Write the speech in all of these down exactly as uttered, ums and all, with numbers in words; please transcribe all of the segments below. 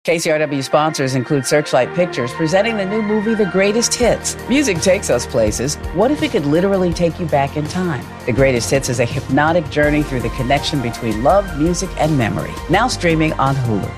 K C R W sponsors include Searchlight Pictures, presenting the new movie, The Greatest Hits. Music takes us places. What if it could literally take you back in time? The Greatest Hits is a hypnotic journey through the connection between love, music, and memory. Now streaming on Hulu.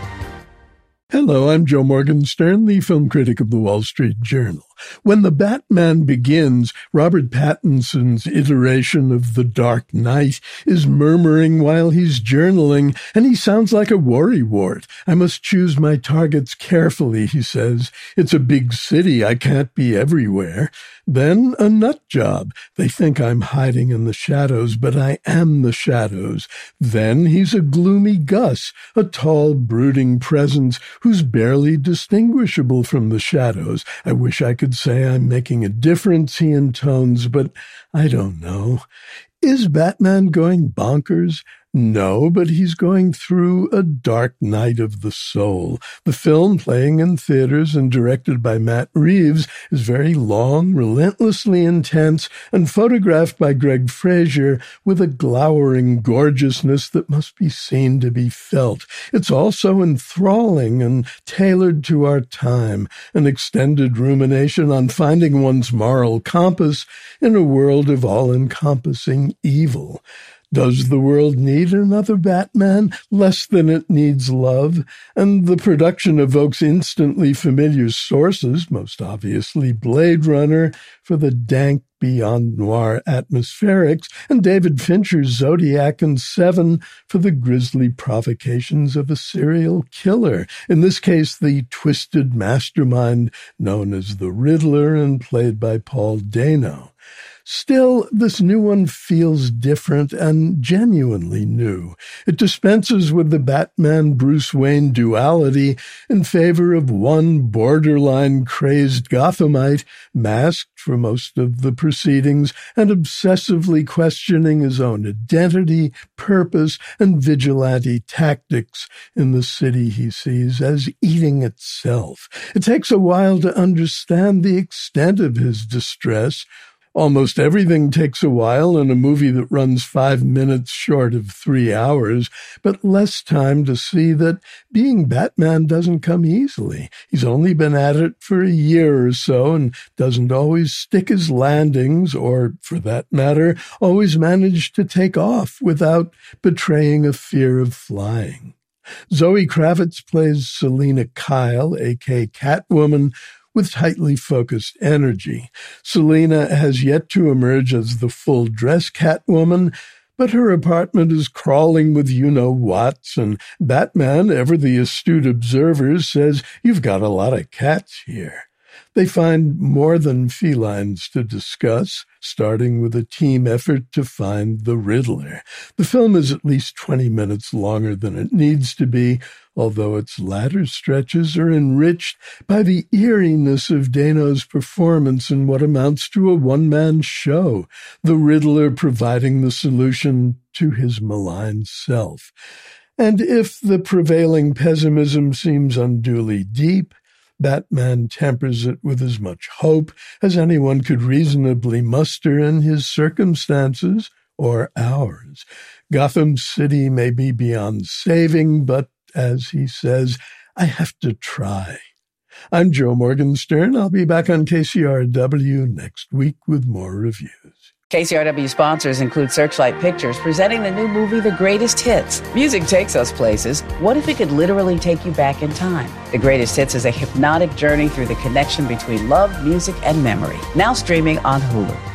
Hello, I'm Joe Morgenstern, the film critic of the Wall Street Journal. When The Batman Begins, Robert Pattinson's iteration of The Dark Knight is murmuring while he's journaling, and he sounds like a worrywart. I must choose my targets carefully, he says. It's a big city. I can't be everywhere. Then a nut job. They think I'm hiding in the shadows, but I am the shadows. Then he's a gloomy Gus, a tall, brooding presence who's barely distinguishable from the shadows. I wish I could say I'm making a difference, he intones, but I don't know. Is Batman going bonkers? No, but he's going through a dark night of the soul. The film, playing in theaters and directed by Matt Reeves, is very long, relentlessly intense, and photographed by Greg Fraser with a glowering gorgeousness that must be seen to be felt. It's also enthralling and tailored to our time, an extended rumination on finding one's moral compass in a world of all-encompassing evil. Does the world need another Batman less than it needs love? And the production evokes instantly familiar sources, most obviously Blade Runner for the dank beyond noir atmospherics, and David Fincher's Zodiac and Seven for the grisly provocations of a serial killer, in this case the twisted mastermind known as the Riddler and played by Paul Dano. Still, this new one feels different and genuinely new. It dispenses with the Batman-Bruce Wayne duality in favor of one borderline crazed Gothamite, masked for most of the proceedings and obsessively questioning his own identity, purpose, and vigilante tactics in the city he sees as eating itself. It takes a while to understand the extent of his distress. Almost everything takes a while in a movie that runs five minutes short of three hours, but less time to see that being Batman doesn't come easily. He's only been at it for a year or so and doesn't always stick his landings or, for that matter, always manage to take off without betraying a fear of flying. Zoe Kravitz plays Selina Kyle, a k a. Catwoman, with tightly focused energy. Selina has yet to emerge as the full-dress Catwoman, but her apartment is crawling with you-know-whats, and Batman, ever the astute observer, says, "You've got a lot of cats here." They find more than felines to discuss, starting with a team effort to find the Riddler. The film is at least twenty minutes longer than it needs to be, although its latter stretches are enriched by the eeriness of Dano's performance in what amounts to a one-man show, the Riddler providing the solution to his malign self. And if the prevailing pessimism seems unduly deep, Batman tempers it with as much hope as anyone could reasonably muster in his circumstances or ours. Gotham City may be beyond saving, but, as he says, I have to try. I'm Joe Morgenstern. I'll be back on K C R W next week with more reviews. K C R W sponsors include Searchlight Pictures, presenting the new movie, The Greatest Hits. Music takes us places. What if it could literally take you back in time? The Greatest Hits is a hypnotic journey through the connection between love, music, and memory. Now streaming on Hulu.